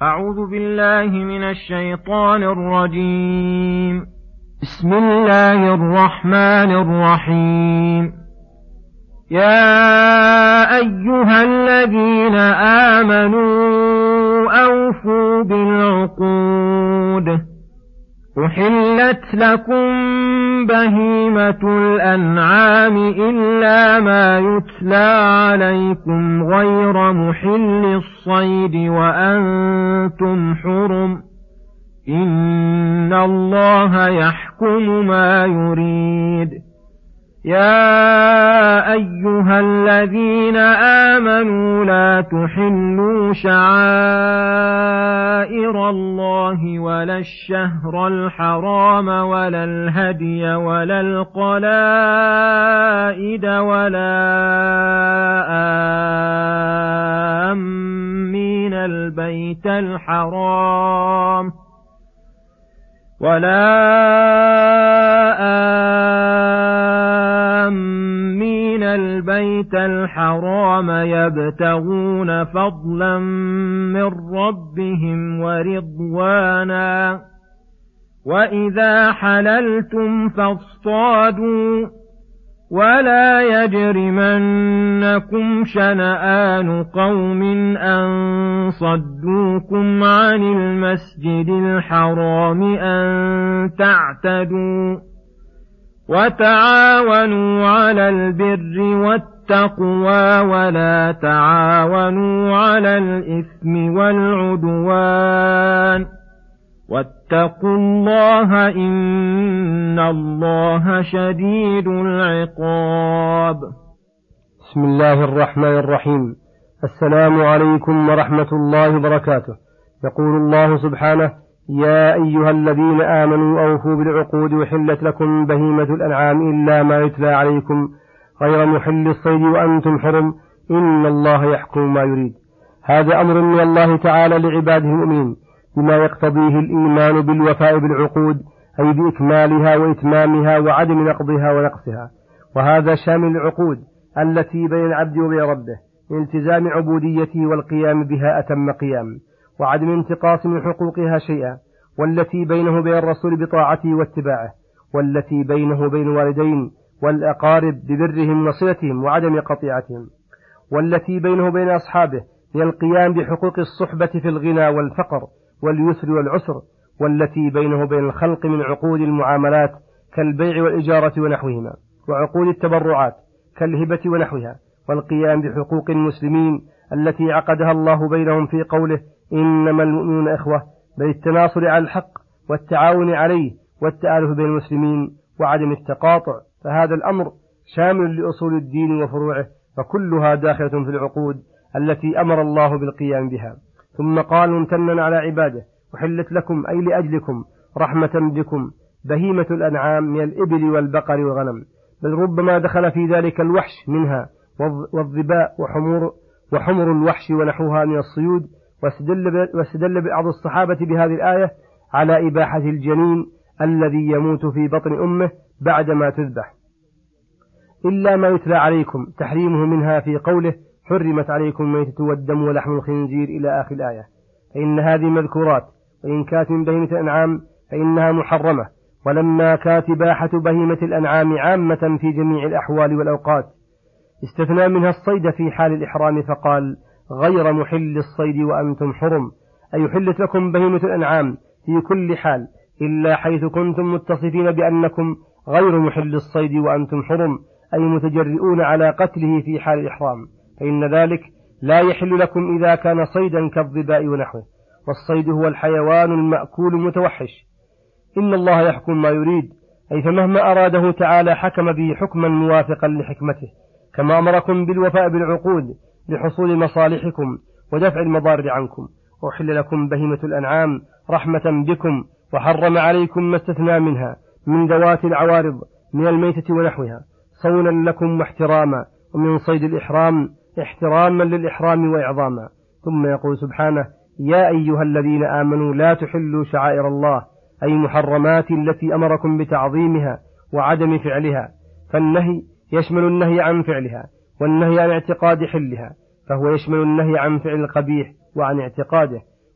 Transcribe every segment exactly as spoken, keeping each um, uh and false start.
أعوذ بالله من الشيطان الرجيم. بسم الله الرحمن الرحيم. يا أيها الذين آمنوا أوفوا بالعقود، أحلت لكم بهيمة الأنعام إلا ما يتلى عليكم غير محل الصيد وأنتم حرم، إن الله يحكم ما يريد. يا أيها الذين آمنوا لا تحلوا شعائر الله ولا الشهر الحرام ولا الهدي ولا القلائد ولا آمين البيت الحرام ولا آمين البيت الحرام يبتغون فضلا من ربهم ورضوانا، وإذا حللتم فاصطادوا، ولا يجرمنكم شنآن قوم أن صدوكم عن المسجد الحرام أن تعتدوا، وتعاونوا على البر والتقوى ولا تعاونوا على الإثم والعدوان، واتقوا الله إن الله شديد العقاب. بسم الله الرحمن الرحيم. السلام عليكم ورحمة الله وبركاته. يقول الله سبحانه: يا أيها الذين آمنوا أوفوا بالعقود، وحلت لكم بهيمة الأنعام إلا ما يتلى عليكم غير محل الصيد وأنتم حرم، إن الله يحكم ما يريد. هذا أمر من الله تعالى لعباده المؤمنين بما يقتضيه الإيمان بالوفاء بالعقود، أي بإكمالها وإتمامها وعدم نقضها ونقصها، وهذا شامل العقود التي بين العبد وبين ربه من التزام عبوديته والقيام بها أتم قيام، وعدم انتقاص من حقوقها شيئا، والتي بينه وبين الرسول بطاعته واتباعه، والتي بينه وبين الوالدين والأقارب ببرهم وصلتهم وعدم قطيعتهم، والتي بينه وبين أصحابه من القيام بحقوق الصحبة في الغنى والفقر واليسر والعسر، والتي بينه وبين الخلق من عقود المعاملات كالبيع والإجارة ونحوهما، وعقود التبرعات كالهبة ونحوها، والقيام بحقوق المسلمين التي عقدها الله بينهم في قوله: إنما المؤمنون إخوة، بالتناصر على الحق والتعاون عليه والتآلف بين المسلمين وعدم التقاطع. فهذا الأمر شامل لأصول الدين وفروعه، فكلها داخلة في العقود التي أمر الله بالقيام بها. ثم قال ممتنا على عباده: وحلت لكم، أي لأجلكم رحمة بكم، بهيمة الأنعام من الإبل والبقر والغنم، بل ربما دخل في ذلك الوحش منها والظباء وحمر, وحمر الوحش ونحوها من الصيود. واستدل بعض الصحابة بهذه الآية على إباحة الجنين الذي يموت في بطن أمه بعدما تذبح، إلا ما يتلى عليكم، تحريمه منها في قوله: حرمت عليكم الميتة والدم ولحم الخنزير إلى آخر الآية. فإن هذه مذكورات، وإن كانت من بهيمة الأنعام فإنها محرمة، ولما كانت إباحة بهيمة الأنعام عامة في جميع الأحوال والأوقات، استثنى منها الصيد في حال الإحرام فقال: غير محل الصيد وأنتم حرم، أي حلت لكم بهيمة الأنعام في كل حال إلا حيث كنتم متصفين بأنكم غير محل الصيد وأنتم حرم، أي متجرئون على قتله في حال الإحرام، فإن ذلك لا يحل لكم إذا كان صيدا كالظباء ونحوه، والصيد هو الحيوان المأكول المتوحش. إن الله يحكم ما يريد، أي فمهما أراده تعالى حكم به حكما موافقا لحكمته، كما أمركم بالوفاء بالعقود لحصول مصالحكم ودفع المضار عنكم. وحل لكم بهيمة الأنعام رحمة بكم، وحرم عليكم ما استثنى منها من ذوات العوارض من الميتة ونحوها صونا لكم واحتراما، ومن صيد الإحرام احتراما للإحرام وإعظاما. ثم يقول سبحانه: يا أيها الذين آمنوا لا تحلوا شعائر الله، أي محرمات التي أمركم بتعظيمها وعدم فعلها، فالنهي يشمل النهي عن فعلها والنهي عن اعتقاد حلها، فهو يشمل النهي عن فعل القبيح وعن اعتقاده،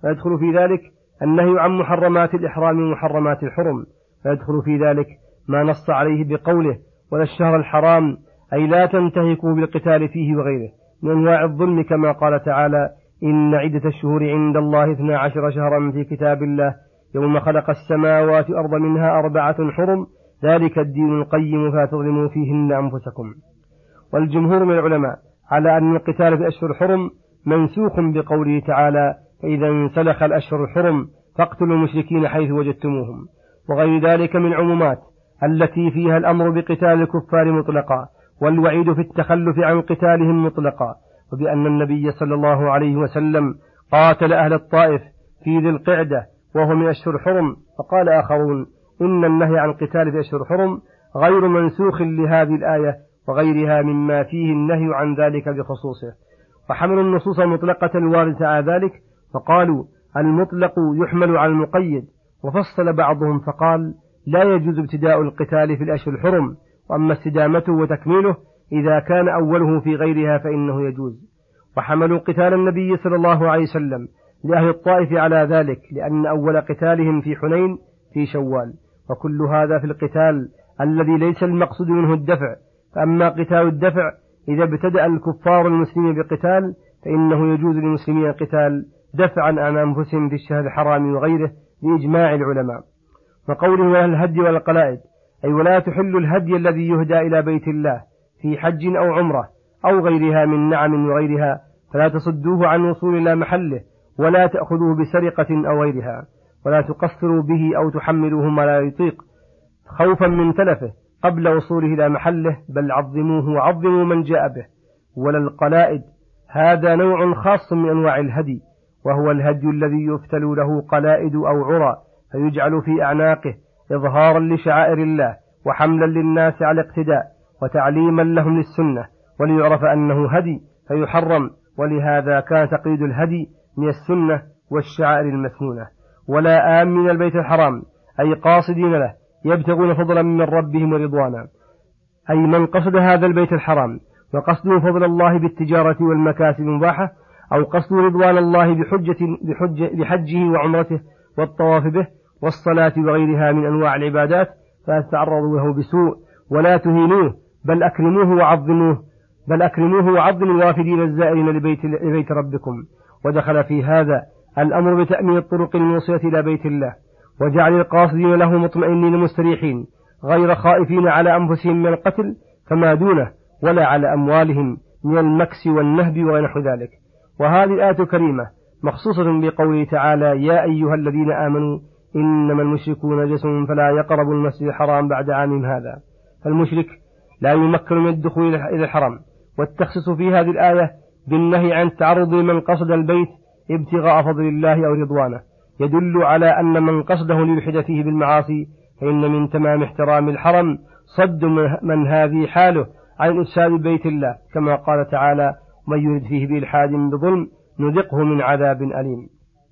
ويدخل في ذلك النهي عن محرمات الإحرام ومحرمات الحرم، ويدخل في ذلك ما نص عليه بقوله ولا الشهر الحرام، أي لا تنتهكوا بالقتال فيه وغيره من أنواع الظلم، كما قال تعالى إن عدة الشهور عند الله اثنا عشر شهرا في كتاب الله يوم خلق السماوات والأرض منها أربعة حرم ذلك الدين القيم فلا تظلموا فيهن أنفسكم. والجمهور من العلماء على أن القتال في أشهر الحرم منسوخ بقوله تعالى فإذا انسلخ الأشهر الحرم فاقتلوا المشركين حيث وجدتموهم، وغير ذلك من عمومات التي فيها الأمر بقتال الكفار مطلقا والوعيد في التخلف عن قتالهم مطلقا، وبأن النبي صلى الله عليه وسلم قاتل أهل الطائف في ذي القعدة وهو من أشهر الحرم، فقال آخرون إن النهي عن قتال في أشهر الحرم غير منسوخ لهذه الآية وغيرها مما فيه النهي عن ذلك بخصوصه. وحملوا النصوص المطلقة الواردة على ذلك فقالوا المطلق يحمل على المقيد، وفصل بعضهم فقال لا يجوز ابتداء القتال في الأشهر الحرم، وأما استدامته وتكميله إذا كان أوله في غيرها فإنه يجوز. وحملوا قتال النبي صلى الله عليه وسلم لأهل الطائف على ذلك لأن أول قتالهم في حنين في شوال، وكل هذا في القتال الذي ليس المقصود منه الدفع. فأما قتال الدفع إذا ابتدأ الكفار المسلمين بقتال فإنه يجوز للمسلمين القتال دفعا عن أنفسهم في الشهر الحرام وغيره بإجماع العلماء. وقوله ولا الهدي ولا القلائد، أي ولا تحل الهدي الذي يهدى إلى بيت الله في حج أو عمرة أو غيرها من نعم وغيرها، فلا تصدوه عن وصول إلى محله ولا تأخذوه بسرقة أو غيرها، ولا تقصروا به أو تحملوه ما لا يطيق خوفا من تلفه قبل وصوله إلى محله، بل عظموه وعظموا من جاء به. ولا القلائد هذا نوع خاص من أنواع الهدي، وهو الهدي الذي يفتل له قلائد أو عرى فيجعل في أعناقه إظهارا لشعائر الله وحملا للناس على اقتداء وتعليما لهم للسنة، وليعرف أنه هدي فيحرم، ولهذا كان تقييد الهدي من السنة والشعائر المسنونة. ولا آمن البيت الحرام، أي قاصدين له يبتغون فضلا من ربهم ورضوانا، أي من قصد هذا البيت الحرام وقصده فضل الله بالتجارة والمكاسب المباحة، أو قصده رضوان الله بحجة بحجة بحجه وعمرته والطواف به والصلاة وغيرها من أنواع العبادات، فلا تتعرضوا له بسوء ولا تهينوه، بل أكرموه وعظموه بل أكرموه وعظموا الوافدين الزائرين لبيت, لبيت ربكم. ودخل في هذا الأمر بتأمين الطرق الموصلة إلى بيت الله، وجعل القاصدين له مطمئنين مستريحين غير خائفين على أنفسهم من القتل فما دونه، ولا على أموالهم من المكس والنهب ونحو ذلك. وهذه الآية الكريمة مخصوصة بقوله تعالى يا أيها الذين آمنوا إنما المشركون نجس فلا يقربوا المسجد الحرام بعد عامهم هذا. فالمشرك لا يمكن من الدخول إلى الحرم، والتخصيص في هذه الآية بالنهي عن التعرض لمن قصد البيت ابتغاء فضل الله أو رضوانه يدل على أن من قصده ليلحد فيه بالمعاصي، فإن من تمام احترام الحرم صد من هذه حاله عن إفساد بيت الله، كما قال تعالى ومن يرد فيه بإلحاد بظلم نذقه من عذاب أليم.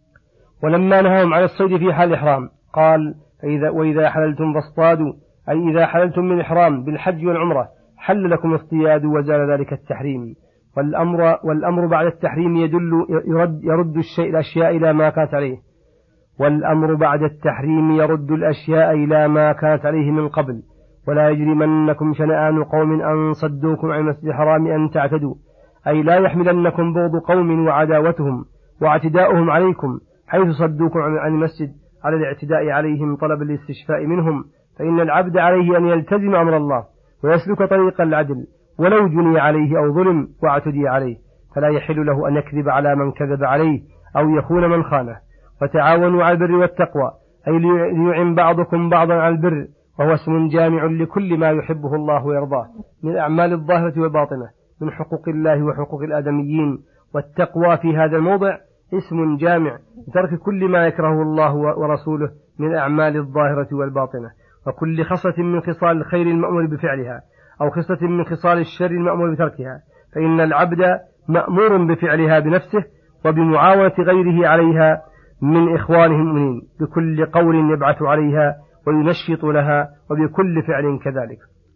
ولما نهاهم عن الصيد في حال الإحرام قال فإذا وإذا حللتم فاصطادوا، أي إذا حللتم من الإحرام بالحج والعمرة حل لكم اصطياد وزال ذلك التحريم. والأمر, والأمر بعد التحريم يدل يرد, يرد الشيء الأشياء إلى ما كانت عليه والأمر بعد التحريم يرد الأشياء إلى ما كانت عليه من قبل. ولا يجرمنكم شنآن قوم أن صدوكم عن المسجد الحرام أن تعتدوا، أي لا يحملنكم بغض قوم وعداوتهم واعتداؤهم عليكم حيث صدوكم عن المسجد على الاعتداء عليهم طلب الاستشفاء منهم، فإن العبد عليه أن يلتزم أمر الله ويسلك طريق العدل ولو جني عليه أو ظلم واعتدي عليه، فلا يحل له أن يكذب على من كذب عليه أو يخون من خانه. وتعاونوا على البر والتقوى، أي ليعن بعضكم بعضا على البر، وهو اسم جامع لكل ما يحبه الله ويرضاه من الأعمال الظاهرة والباطنة من حقوق الله وحقوق الآدميين. والتقوى في هذا الموضع اسم جامع لترك كل ما يكرهه الله ورسوله من الأعمال الظاهرة والباطنة، وكل خصلة من خصال الخير المأمور بفعلها أو خصلة من خصال الشر المأمور بتركها، فإن العبد مأمور بفعلها بنفسه وبمعاونة غيره عليها من إخوانه المؤمنين بكل قول يبعث عليها وينشط لها، وبكل فعل كذلك.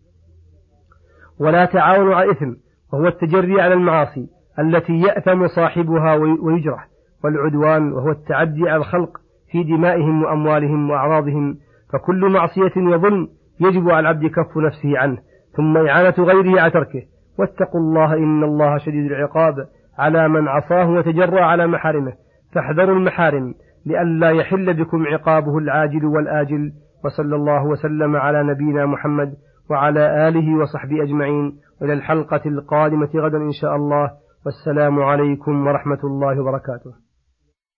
ولا تعاونوا على الإثم، وهو التجري على المعاصي التي يأثم صاحبها ويجرح والعدوان، وهو التعدي على الخلق في دمائهم وأموالهم وأعراضهم، فكل معصية وظلم يجب على العبد كف نفسه عنه، ثم إعانة غيره على تركه. واتقوا الله إن الله شديد العقاب على من عصاه وتجرأ على محارمه، فاحذروا المحارم لئلا يحل بكم عقابه العاجل والآجل. وصلى الله وسلم على نبينا محمد وعلى آله وصحبه أجمعين، إلى الحلقة القادمة غدا إن شاء الله، والسلام عليكم ورحمة الله وبركاته.